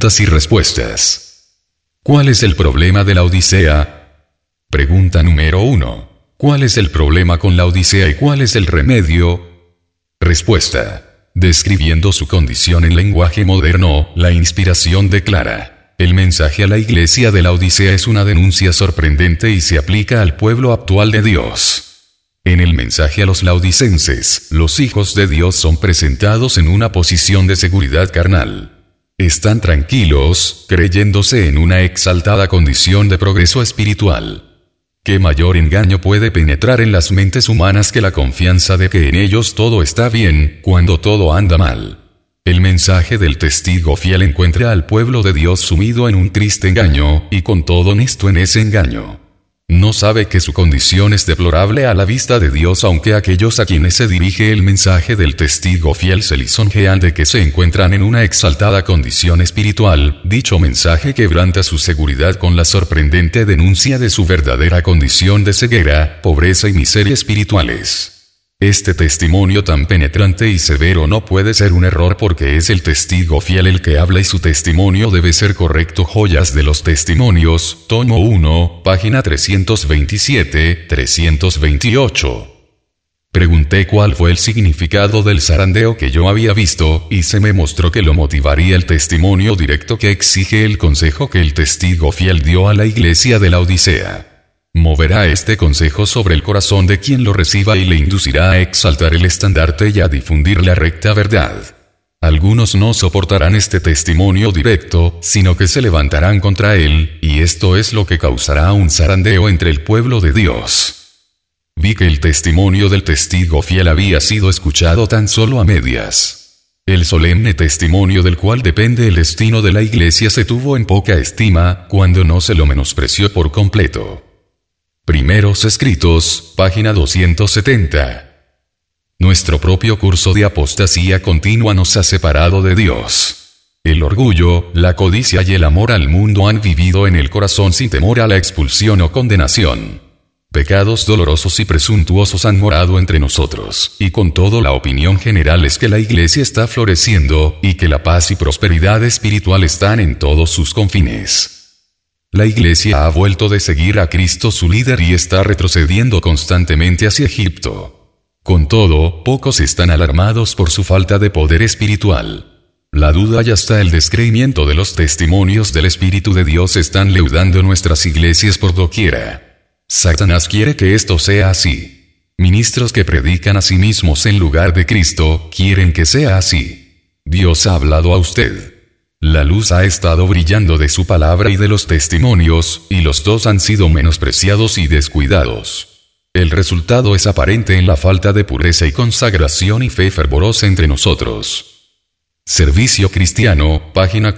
Preguntas y respuestas. ¿Cuál es el problema de la Odisea? Pregunta número 1. ¿Cuál es el problema con la Odisea y cuál es el remedio? Respuesta. Describiendo su condición en lenguaje moderno, la inspiración declara: el mensaje a la iglesia de la Odisea es una denuncia sorprendente y se aplica al pueblo actual de Dios. En el mensaje a los laodicenses, los hijos de Dios son presentados en una posición de seguridad carnal. Están tranquilos, creyéndose en una exaltada condición de progreso espiritual. ¿Qué mayor engaño puede penetrar en las mentes humanas que la confianza de que en ellos todo está bien, cuando todo anda mal? El mensaje del testigo fiel encuentra al pueblo de Dios sumido en un triste engaño, y con todo honesto en ese engaño. No sabe que su condición es deplorable a la vista de Dios, aunque aquellos a quienes se dirige el mensaje del testigo fiel se lisonjean de que se encuentran en una exaltada condición espiritual. Dicho mensaje quebranta su seguridad con la sorprendente denuncia de su verdadera condición de ceguera, pobreza y miseria espirituales. Este testimonio tan penetrante y severo no puede ser un error porque es el testigo fiel el que habla y su testimonio debe ser correcto. Joyas de los Testimonios, tomo 1, página 327-328. Pregunté cuál fue el significado del zarandeo que yo había visto, y se me mostró que lo motivaría el testimonio directo que exige el consejo que el testigo fiel dio a la iglesia de la Odisea. Moverá este consejo sobre el corazón de quien lo reciba y le inducirá a exaltar el estandarte y a difundir la recta verdad. Algunos no soportarán este testimonio directo, sino que se levantarán contra él, y esto es lo que causará un zarandeo entre el pueblo de Dios. Vi que el testimonio del testigo fiel había sido escuchado tan solo a medias. El solemne testimonio del cual depende el destino de la iglesia se tuvo en poca estima, cuando no se lo menospreció por completo. Primeros Escritos, página 270. Nuestro propio curso de apostasía continua nos ha separado de Dios. El orgullo, la codicia y el amor al mundo han vivido en el corazón sin temor a la expulsión o condenación. Pecados dolorosos y presuntuosos han morado entre nosotros, y con todo la opinión general es que la iglesia está floreciendo, y que la paz y prosperidad espiritual están en todos sus confines. La iglesia ha vuelto de seguir a Cristo su líder y está retrocediendo constantemente hacia Egipto. Con todo, pocos están alarmados por su falta de poder espiritual. La duda y hasta el descreimiento de los testimonios del Espíritu de Dios están leudando nuestras iglesias por doquiera. Satanás quiere que esto sea así. Ministros que predican a sí mismos en lugar de Cristo, quieren que sea así. Dios ha hablado a usted. La luz ha estado brillando de su palabra y de los testimonios, y los dos han sido menospreciados y descuidados. El resultado es aparente en la falta de pureza y consagración y fe fervorosa entre nosotros. Servicio Cristiano, página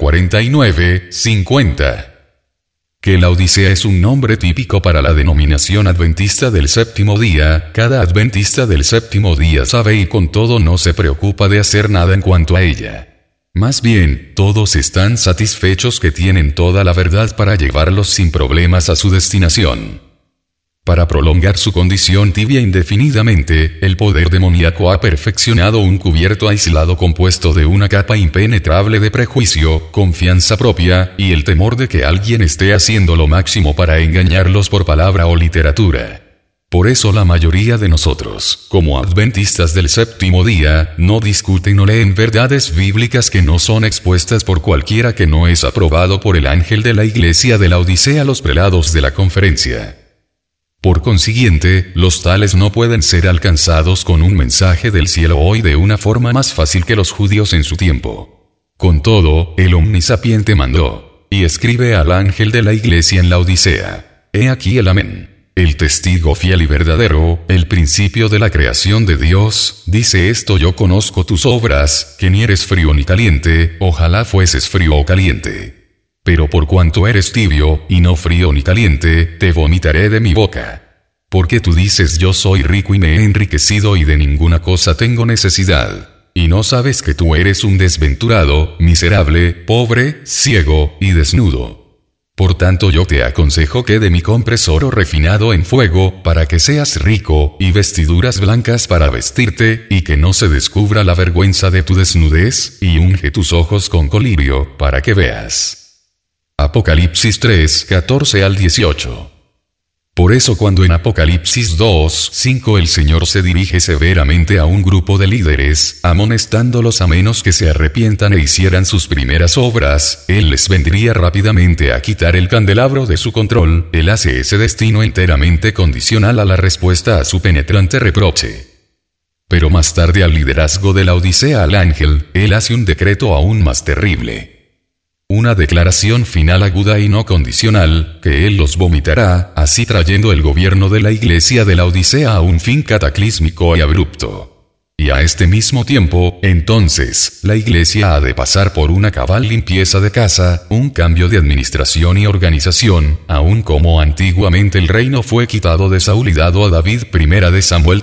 49-50. Que la Odisea es un nombre típico para la denominación adventista del séptimo día. Cada adventista del séptimo día sabe y con todo no se preocupa de hacer nada en cuanto a ella. Más bien, todos están satisfechos que tienen toda la verdad para llevarlos sin problemas a su destinación. Para prolongar su condición tibia indefinidamente, el poder demoníaco ha perfeccionado un cubierto aislado compuesto de una capa impenetrable de prejuicio, confianza propia, y el temor de que alguien esté haciendo lo máximo para engañarlos por palabra o literatura. Por eso la mayoría de nosotros, como adventistas del séptimo día, no discuten o leen verdades bíblicas que no son expuestas por cualquiera que no es aprobado por el ángel de la iglesia de la Odisea, los prelados de la conferencia. Por consiguiente, los tales no pueden ser alcanzados con un mensaje del cielo hoy de una forma más fácil que los judíos en su tiempo. Con todo, el omnisapiente mandó, y escribe al ángel de la iglesia en la Odisea: He aquí el amén. El testigo fiel y verdadero, el principio de la creación de Dios, dice esto: yo conozco tus obras, que ni eres frío ni caliente, ojalá fueses frío o caliente. Pero por cuanto eres tibio, y no frío ni caliente, te vomitaré de mi boca. Porque tú dices: yo soy rico y me he enriquecido y de ninguna cosa tengo necesidad. Y no sabes que tú eres un desventurado, miserable, pobre, ciego y desnudo. Por tanto yo te aconsejo que de mí compres oro refinado en fuego, para que seas rico, y vestiduras blancas para vestirte, y que no se descubra la vergüenza de tu desnudez, y unge tus ojos con colirio, para que veas. Apocalipsis 3, 14 al 18. Por eso cuando en Apocalipsis 2:5 el Señor se dirige severamente a un grupo de líderes, amonestándolos a menos que se arrepientan e hicieran sus primeras obras, Él les vendría rápidamente a quitar el candelabro de su control. Él hace ese destino enteramente condicional a la respuesta a su penetrante reproche. Pero más tarde al liderazgo de la Odisea al ángel, Él hace un decreto aún más terrible. Una declaración final aguda y no condicional, que Él los vomitará, así trayendo el gobierno de la iglesia de la Odisea a un fin cataclísmico y abrupto. Y a este mismo tiempo, entonces, la iglesia ha de pasar por una cabal limpieza de casa, un cambio de administración y organización, aun como antiguamente el reino fue quitado de Saúl y dado a David. 1 Samuel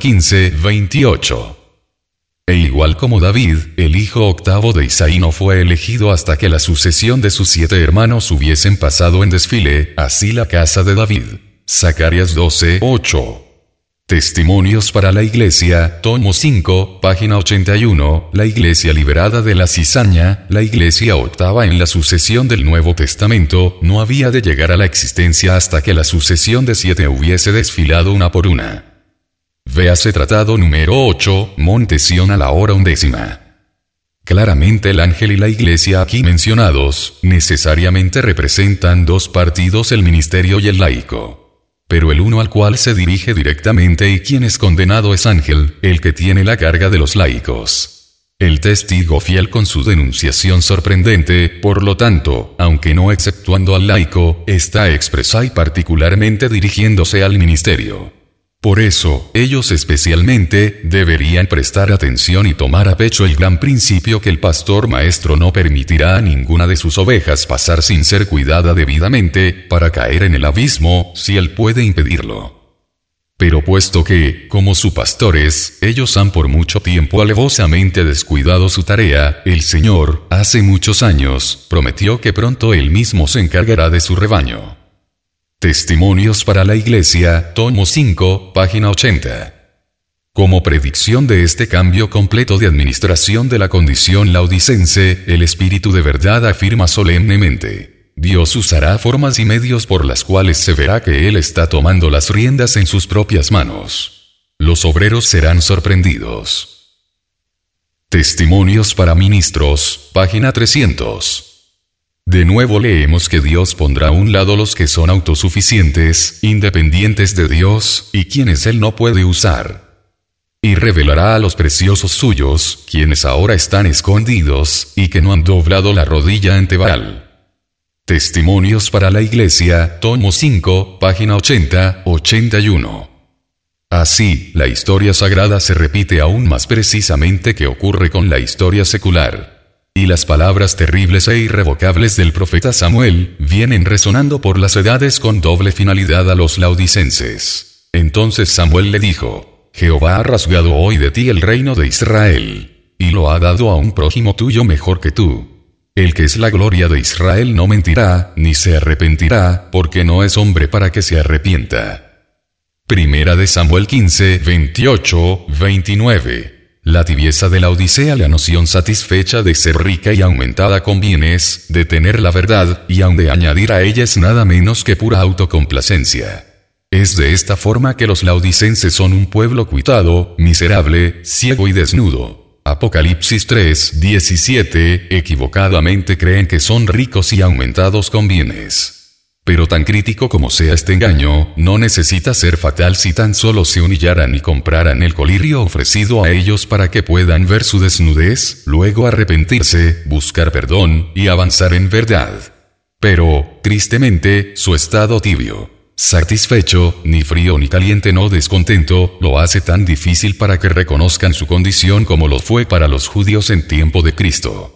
15:28. E igual como David, el hijo octavo de Isaí no fue elegido hasta que la sucesión de sus 7 hermanos hubiesen pasado en desfile, así la casa de David. Zacarías 12:8. Testimonios para la Iglesia, tomo 5, página 81, la Iglesia liberada de la cizaña, la Iglesia octava en la sucesión del Nuevo Testamento, no había de llegar a la existencia hasta que la sucesión de 7 hubiese desfilado una por una. Véase tratado número 8, Monte Sión a la hora 11. Claramente el ángel y la iglesia aquí mencionados, necesariamente representan dos partidos, el ministerio y el laico. Pero el uno al cual se dirige directamente y quien es condenado es ángel, el que tiene la carga de los laicos. El testigo fiel con su denunciación sorprendente, por lo tanto, aunque no exceptuando al laico, está expresa y particularmente dirigiéndose al ministerio. Por eso, ellos especialmente, deberían prestar atención y tomar a pecho el gran principio que el pastor maestro no permitirá a ninguna de sus ovejas pasar sin ser cuidada debidamente, para caer en el abismo, si él puede impedirlo. Pero puesto que, como sus pastores, ellos han por mucho tiempo alevosamente descuidado su tarea, el Señor, hace muchos años, prometió que pronto él mismo se encargará de su rebaño. Testimonios para la Iglesia, tomo 5, página 80. Como predicción de este cambio completo de administración de la condición laodicense, el Espíritu de verdad afirma solemnemente: Dios usará formas y medios por las cuales se verá que Él está tomando las riendas en sus propias manos. Los obreros serán sorprendidos. Testimonios para ministros, página 300. De nuevo leemos que Dios pondrá a un lado los que son autosuficientes, independientes de Dios, y quienes Él no puede usar. Y revelará a los preciosos suyos, quienes ahora están escondidos, y que no han doblado la rodilla ante Baal. Testimonios para la Iglesia, tomo 5, página 80-81. Así, la historia sagrada se repite aún más precisamente que ocurre con la historia secular. Y las palabras terribles e irrevocables del profeta Samuel, vienen resonando por las edades con doble finalidad a los laodicenses. Entonces Samuel le dijo: Jehová ha rasgado hoy de ti el reino de Israel, y lo ha dado a un prójimo tuyo mejor que tú. El que es la gloria de Israel no mentirá, ni se arrepentirá, porque no es hombre para que se arrepienta. Primera de Samuel 15, 28, 29. La tibieza de la Odisea, la noción satisfecha de ser rica y aumentada con bienes, de tener la verdad, y aun de añadir a ellas nada menos que pura autocomplacencia. Es de esta forma que los laodicenses son un pueblo cuitado, miserable, ciego y desnudo. Apocalipsis 3, 17, equivocadamente creen que son ricos y aumentados con bienes. Pero tan crítico como sea este engaño, no necesita ser fatal si tan solo se humillaran y compraran el colirio ofrecido a ellos para que puedan ver su desnudez, luego arrepentirse, buscar perdón, y avanzar en verdad. Pero, tristemente, su estado tibio, satisfecho, ni frío ni caliente, no descontento, lo hace tan difícil para que reconozcan su condición como lo fue para los judíos en tiempo de Cristo.